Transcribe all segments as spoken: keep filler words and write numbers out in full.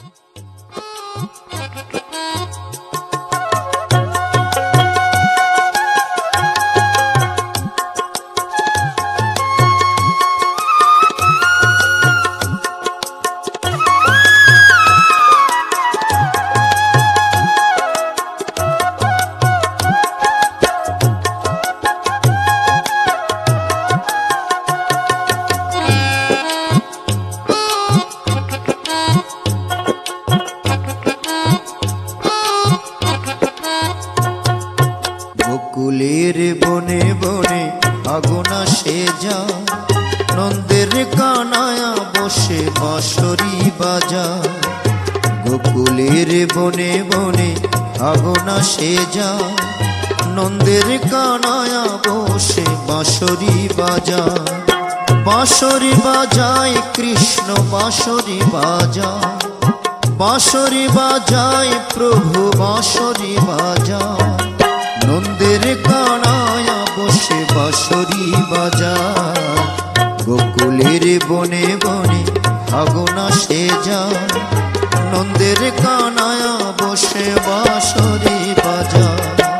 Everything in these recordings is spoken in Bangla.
গোকুলের বনে বনে আগুন আসে যা, নন্দের কানায়া বসে বাঁশরি বাজা। গোকুলের বনে বনে আগুন আসে যা, নন্দের কানায়া বসে বাঁশরি বাজা। বাঁশরি বাজায় কৃষ্ণ বাঁশরি বাজায়, বাঁশরি বাজায় প্রভু বাঁশরি বাজায়। নন্দের কানায়া বসে বাঁশরি বাজায়। গোকুলের বনে বনে আগুন আসে যা, নন্দের কানায়া বসে বাঁশরি বাজায়।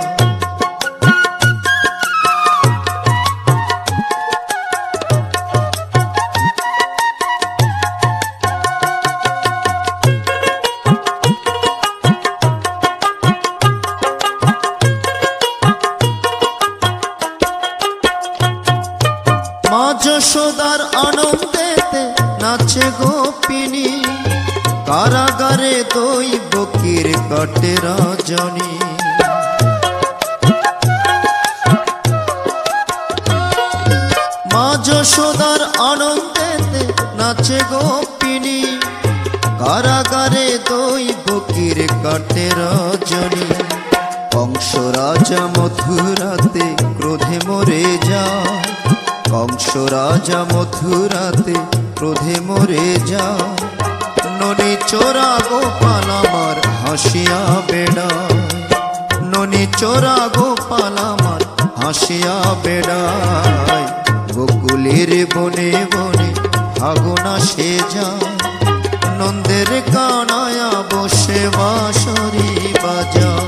মা যশোদার আনন্দেতে নাচে গোপিনী, কারাগারে দই বকির কাটে রজনী। মা যশোদার আনন্দেতে নাচে গোপিনী, কারাগারে দই বকির কাটে রজনী। কংস রাজা মথুরাতে ক্রোধে মরে যায়, কংস রাজা মথুরাতে ক্রোধে মরে যা। ননি চোরা গোপাল আমার হাসিয়া বেড়ায়, ননি চোরা গোপাল আমার হাসিয়া বেড়ায়। গোকুলের বনে বনে আগুন আসে যা, নন্দের কানায়া বসে বাঁশরি বাজায়।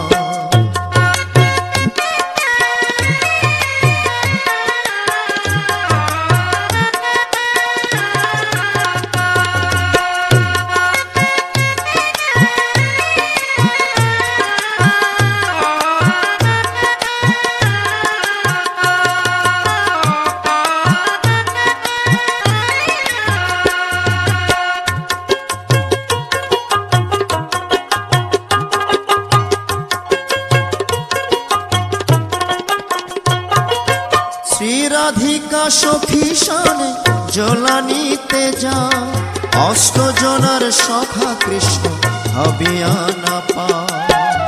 শ্রী রাধিকা সখী শানে জলানিতে যায়, অষ্ট জনার সখা কৃষ্ণ ভাবিয়া না পায়।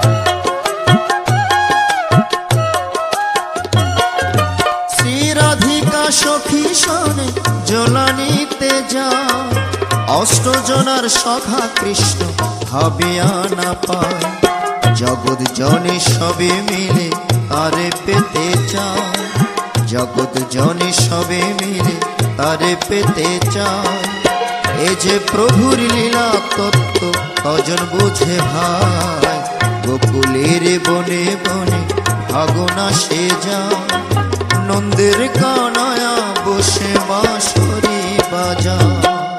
শ্রী রাধিকা সখী শানে জলানিতে যায়, অষ্ট জনার সখা কৃষ্ণ ভাবিয়া না পায়। জগৎ জনে সবে মিলে তারে পেতে চায়, জগৎ জনে সবে মিলে তারে পেতে চায়। এ যে প্রভুর লীলা তত্ত্ব কজন বুঝে ভাই। গোকুলের বনে বনে আগুন আসে যা, নন্দের কানায়া বসে বাঁশরি বাজায়।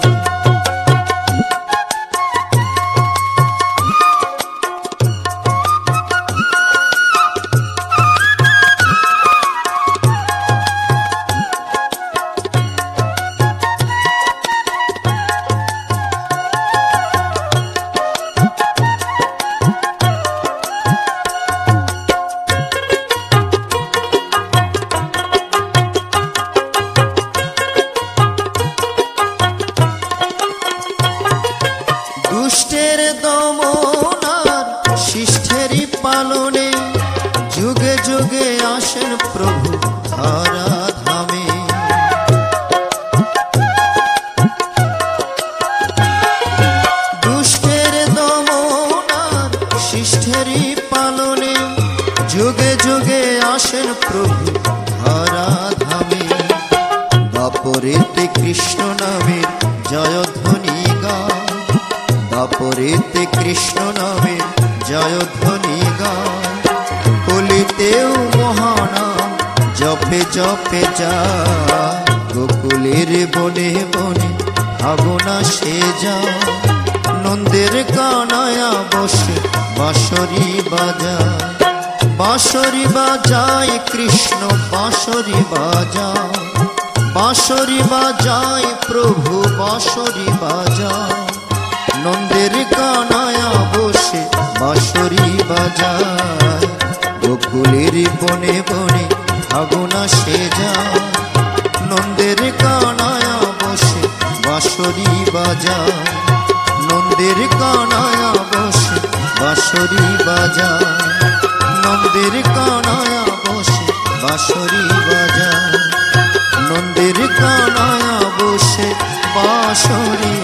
দুষ্টের দমনার শিষ্টেরই পালনে, যুগে যুগে আসেন প্রভু ধরা ধামে। দুষ্টের দমনার শিষ্টেরই পালনে, যুগে যুগে আসেন প্রভু ধরা ধামে। দাপরেতে কৃষ্ণ নামের জয়ধ্বনি গায়, দাপরেতে কৃষ্ণ নামে জয়ধ্বনি গায়, কলিতেও মহানাম জপে জপে যায়, গোকুলের বনে বনে ফাগুন আসে যায়, নন্দের কানায়া বসে বাঁশরি বাজায়, বাঁশরি বাজায় কৃষ্ণ বাঁশরি বাজায়, বাঁশরি বাজায় প্রভু বাঁশরি বাজায়, নন্দের কানায়া বসে বাঁশরি বাজায়, গোকুলের বনে বনে ফাগুন আসে যায়, নন্দের কানায়া বসে বাঁশরি বাজায়, নন্দের কানায়া বসে বাঁশরি বাজায়, নন্দের কানায়া বসে বাঁশরি বাজায়, নন্দের কানায়া বসে বাঁশরি